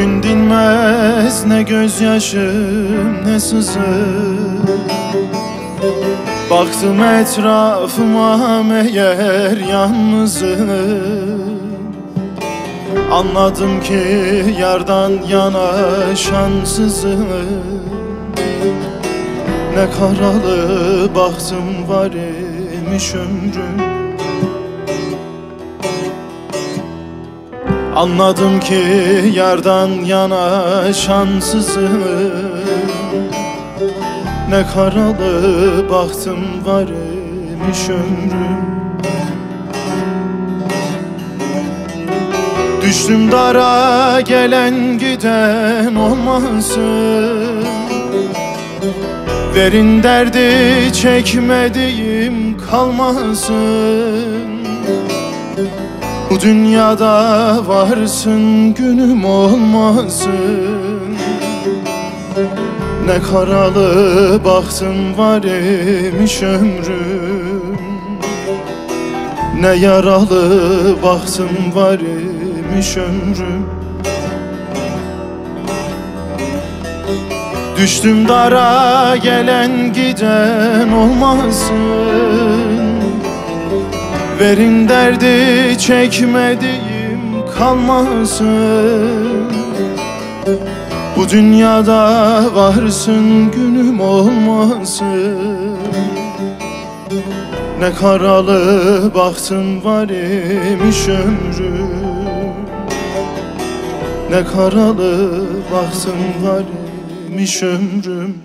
Gün dinmez ne gözyaşım ne sızı. Baktım etrafıma meğer yalnızım. Anladım ki yardan yana şanssızım. Ne karalı bahtım var imiş ömrüm. Anladım ki yardan yana şanssızım. Ne karalı bahtım var imiş ömrüm. Düştüm dara, gelen giden olmasın. Verin derdi çekmediğim kalmasın. Bu dünyada varsın günüm olmasın. Ne karalı bahtım var imiş ömrüm. Ne yaralı bahtım var imiş ömrüm. Düştüm dara, gelen giden olmasın. Verin derdi çekmediğim kalmasın. Bu dünyada varsın günüm olmasın. Ne karalı bahtım var imiş ömrüm. Ne karalı bahtım var imiş ömrüm.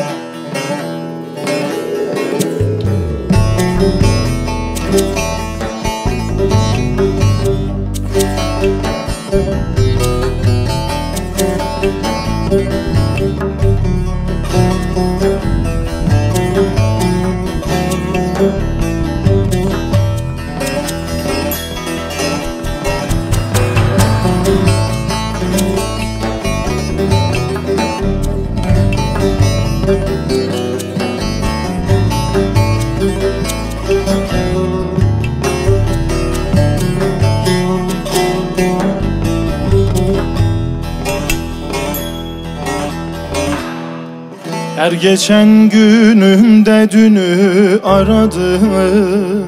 Her geçen günümde dünü aradım.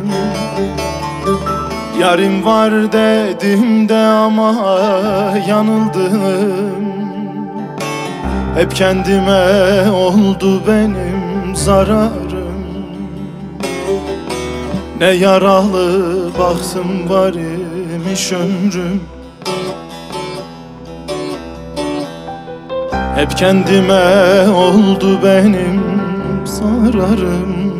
Yarim var dedim de ama yanıldım. Hep kendime oldu benim zararım. Ne yaralı bahtım var imiş ömrüm. Hep kendime oldu benim zararım.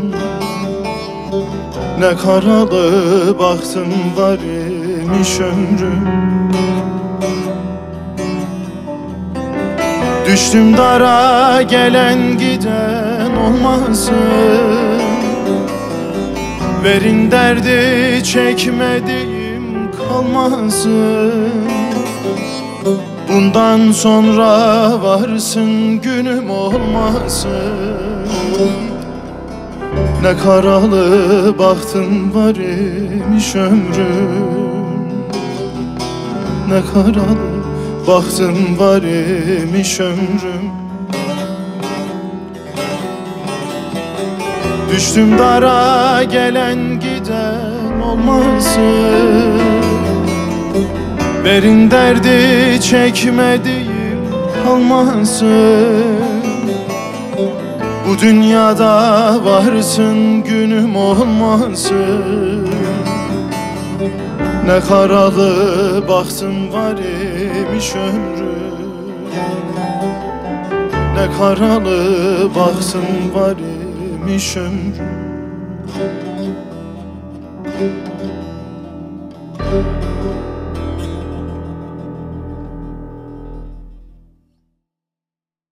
Ne karalı bahtım var imiş ömrüm. Düştüm dara, gelen giden olmasın. Verin derdi çekmediğim kalmasın. Bundan sonra varsın günüm olmasın. Ne karalı bahtım var imiş ömrüm. Ne karalı bahtım var imiş ömrüm. Düştüm dara, gelen giden olmasın. Verin derdi çekmediğim kalmasın. Bu dünyada varsın günüm olmasın. Ne karalı bahtım var imiş ömrüm. Ne karalı bahtım var imiş ömrüm.